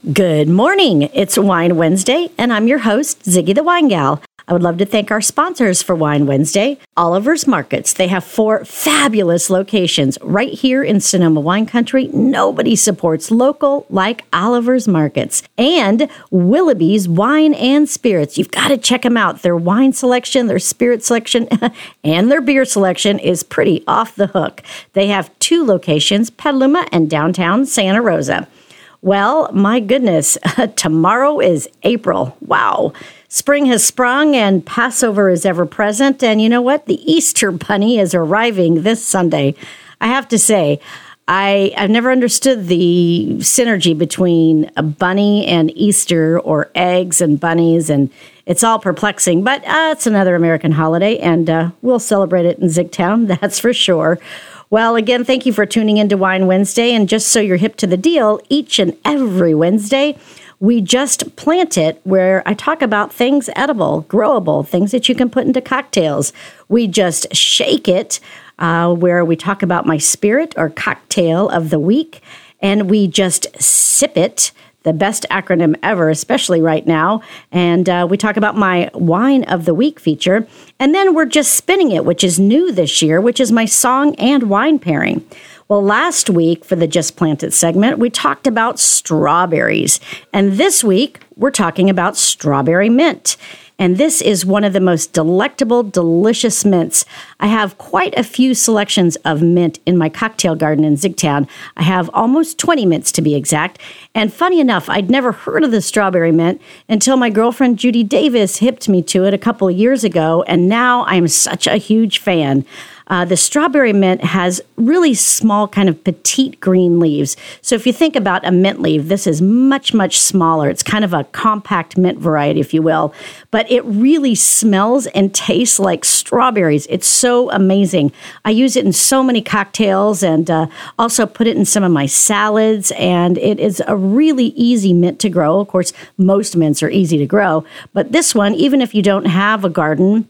Good morning. It's Wine Wednesday, and I'm your host, Ziggy the Wine Gal. I would love to thank our sponsors for Wine Wednesday, Oliver's Markets. They have 4 fabulous locations right here in Sonoma Wine Country. Nobody supports local like Oliver's Markets. And Willoughby's Wine and Spirits. You've got to check them out. Their wine selection, their spirit selection, and their beer selection is pretty off the hook. They have 2 locations, Petaluma and downtown Santa Rosa. Well, my goodness, tomorrow is April. Wow. Spring has sprung and Passover is ever present. And you know what? The Easter Bunny is arriving this Sunday. I have to say, I've never understood the synergy between a bunny and Easter or eggs and bunnies, and it's all perplexing. But it's another American holiday, and we'll celebrate it in Zigtown, that's for sure. Well, again, thank you for tuning into Wine Wednesday. And just so you're hip to the deal, each and every Wednesday, we just plant it where I talk about things edible, growable, things that you can put into cocktails. We just shake it where we talk about my spirit or cocktail of the week. And we just sip it, the best acronym ever, especially right now. And we talk about my wine of the week feature. And then we're just spinning it, which is new this year, which is my song and wine pairing. Well, last week for the Just Planted segment, we talked about strawberries. And this week, we're talking about strawberry mint. And this is one of the most delectable, delicious mints. I have quite a few selections of mint in my cocktail garden in Zigtown. I have almost 20 mints to be exact. And funny enough, I'd never heard of the strawberry mint until my girlfriend Judy Davis hipped me to it a couple of years ago. And now I'm such a huge fan. The strawberry mint has really small, kind of petite green leaves. So if you think about a mint leaf, this is much, much smaller. It's kind of a compact mint variety, if you will. But it really smells and tastes like strawberries. It's so amazing. I use it in so many cocktails and also put it in some of my salads. And it is a really easy mint to grow. Of course, most mints are easy to grow. But this one, even if you don't have a garden,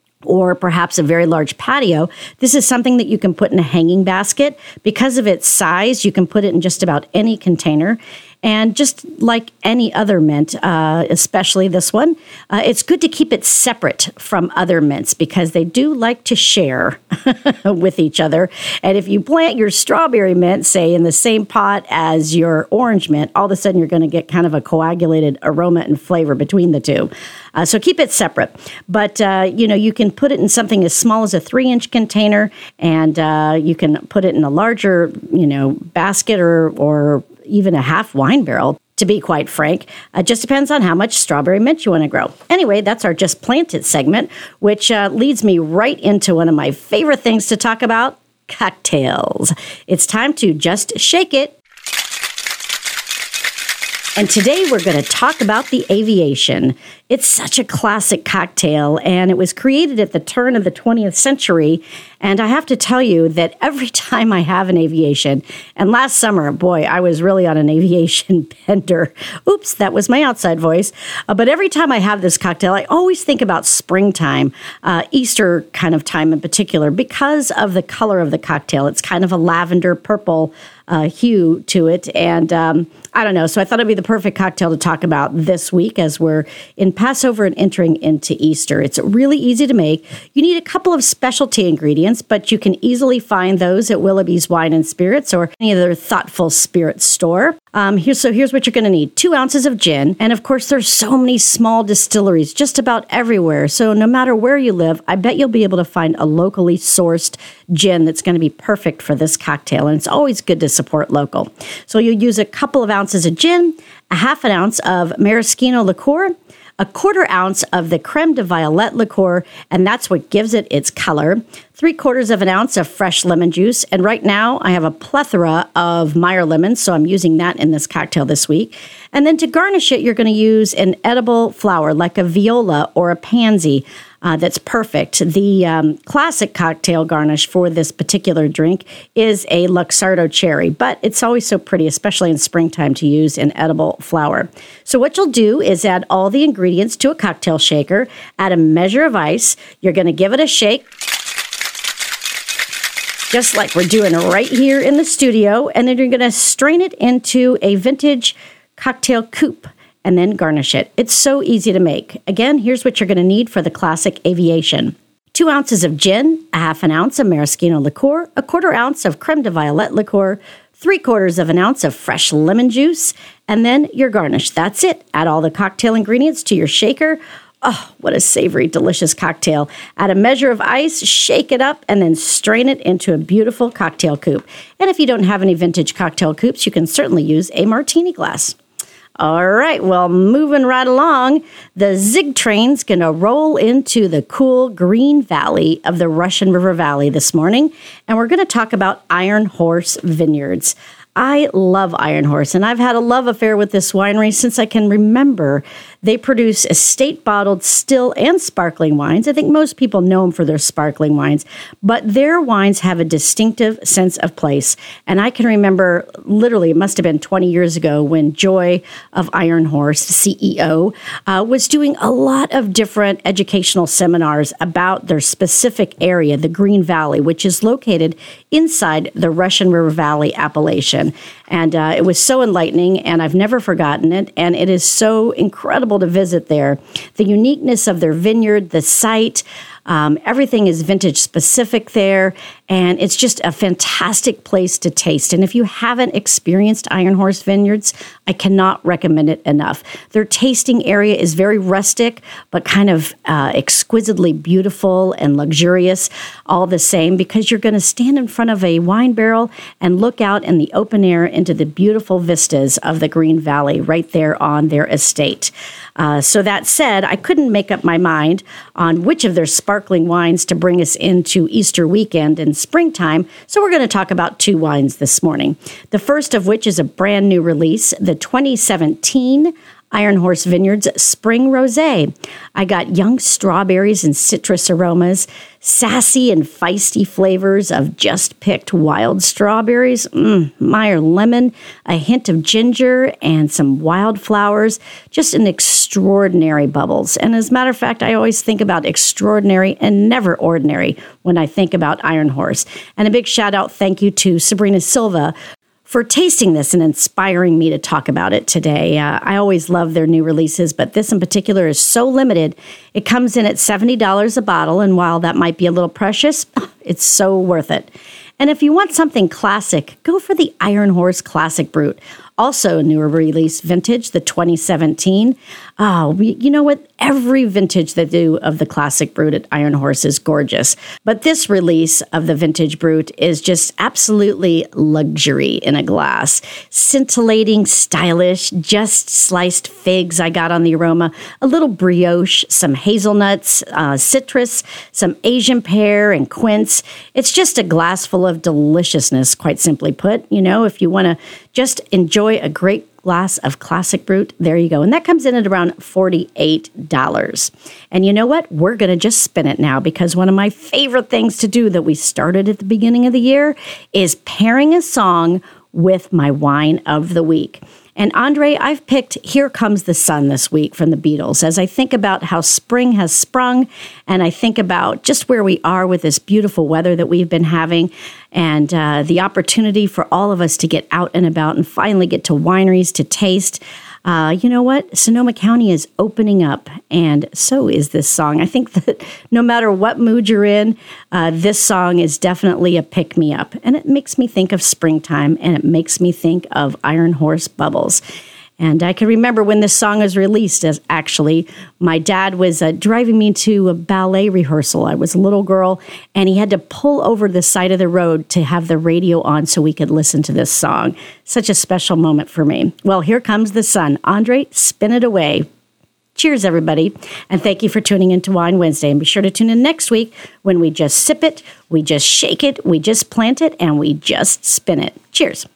or perhaps a very large patio, this is something that you can put in a hanging basket. Because of its size, you can put it in just about any container. And just like any other mint, especially this one, it's good to keep it separate from other mints because they do like to share with each other. And if you plant your strawberry mint, say, in the same pot as your orange mint, all of a sudden you're going to get kind of a coagulated aroma and flavor between the two. So keep it separate. But, you can put it in something as small as a 3-inch container, and you can put it in a larger, basket or even a half wine barrel, to be quite frank. It just depends on how much strawberry mint you want to grow. Anyway, that's our Just Planted segment, which leads me right into one of my favorite things to talk about, cocktails. It's time to just shake it. And today we're going to talk about the Aviation. It's such a classic cocktail, and it was created at the turn of the 20th century. And I have to tell you that every time I have an Aviation, and last summer, boy, I was really on an Aviation bender. Oops, that was my outside voice. But every time I have this cocktail, I always think about springtime, Easter kind of time in particular, because of the color of the cocktail. It's kind of a lavender purple hue to it. And I don't know. So I thought it'd be the perfect cocktail to talk about this week as we're in Passover and entering into Easter. It's really easy to make. You need a couple of specialty ingredients, but you can easily find those at Willoughby's Wine and Spirits or any other thoughtful spirit store. Here's what you're going to need. 2 ounces of gin. And of course, there's so many small distilleries just about everywhere. So no matter where you live, I bet you'll be able to find a locally sourced gin that's going to be perfect for this cocktail. And it's always good to support local. So you'll use a couple of ounces of gin, a half an ounce of maraschino liqueur, a 1/4 ounce of the creme de violette liqueur, and that's what gives it its color, 3/4 of an ounce of fresh lemon juice, and right now I have a plethora of Meyer lemons, so I'm using that in this cocktail this week. And then to garnish it, you're going to use an edible flower like a viola or a pansy. That's perfect. The classic cocktail garnish for this particular drink is a Luxardo cherry, but it's always so pretty, especially in springtime, to use an edible flower. So what you'll do is add all the ingredients to a cocktail shaker, add a measure of ice. You're going to give it a shake, just like we're doing right here in the studio, and then you're going to strain it into a vintage cocktail coupe, and then garnish it. It's so easy to make. Again, here's what you're going to need for the classic Aviation. 2 ounces of gin, a half an ounce of maraschino liqueur, a 1/4 ounce of creme de violette liqueur, 3/4 of an ounce of fresh lemon juice, and then your garnish. That's it. Add all the cocktail ingredients to your shaker. Oh, what a savory, delicious cocktail. Add a measure of ice, shake it up, and then strain it into a beautiful cocktail coupe. And if you don't have any vintage cocktail coupes, you can certainly use a martini glass. All right, well, moving right along, the Zig Train's going to roll into the cool green valley of the Russian River Valley this morning, and we're going to talk about Iron Horse Vineyards. I love Iron Horse, and I've had a love affair with this winery since I can remember. They produce estate-bottled still and sparkling wines. I think most people know them for their sparkling wines, but their wines have a distinctive sense of place. And I can remember, literally, it must have been 20 years ago when Joy of Iron Horse, the CEO, was doing a lot of different educational seminars about their specific area, the Green Valley, which is located inside the Russian River Valley appellation. And it was so enlightening, and I've never forgotten it. And it is so incredible to visit there. The uniqueness of their vineyard, the site, everything is vintage specific there, and it's just a fantastic place to taste. And if you haven't experienced Iron Horse Vineyards, I cannot recommend it enough. Their tasting area is very rustic, but kind of exquisitely beautiful and luxurious all the same, because you're going to stand in front of a wine barrel and look out in the open air into the beautiful vistas of the Green Valley right there on their estate. So that said, I couldn't make up my mind on which of their sparkling wines to bring us into Easter weekend and springtime, so we're going to talk about 2 wines this morning. The first of which is a brand new release, the 2017 Iron Horse Vineyards Spring Rosé. I got young strawberries and citrus aromas, sassy and feisty flavors of just picked wild strawberries, Meyer lemon, a hint of ginger, and some wildflowers. Just an extraordinary bubbles. And as a matter of fact, I always think about extraordinary and never ordinary when I think about Iron Horse. And a big shout out, thank you to Sabrina Silva for tasting this and inspiring me to talk about it today. I always love their new releases, but this in particular is so limited. It comes in at $70 a bottle, and while that might be a little precious, it's so worth it. And if you want something classic, go for the Iron Horse Classic Brut. Also a newer release vintage, the 2017. You know what? Every vintage they do of the Classic Brut at Iron Horse is gorgeous. But this release of the Vintage Brut is just absolutely luxury in a glass. Scintillating, stylish, just sliced figs I got on the aroma, a little brioche, some hazelnuts, citrus, some Asian pear and quince. It's just a glass full of deliciousness, quite simply put. You know, if you want to just enjoy a great glass of Classic Brut, there you go. And that comes in at around $48. And you know what? We're going to just spin it now, because one of my favorite things to do that we started at the beginning of the year is pairing a song with my wine of the week. And Andre, I've picked Here Comes the Sun this week from the Beatles, as I think about how spring has sprung, and I think about just where we are with this beautiful weather that we've been having, and the opportunity for all of us to get out and about and finally get to wineries to taste. You know what? Sonoma County is opening up, and so is this song. I think that no matter what mood you're in, this song is definitely a pick-me-up. And it makes me think of springtime, and it makes me think of Iron Horse Bubbles. And I can remember when this song was released, as actually, my dad was driving me to a ballet rehearsal. I was a little girl, and he had to pull over the side of the road to have the radio on so we could listen to this song. Such a special moment for me. Well, Here Comes the Sun. Andre, spin it away. Cheers, everybody. And thank you for tuning in to Wine Wednesday. And be sure to tune in next week when we just sip it, we just shake it, we just plant it, and we just spin it. Cheers.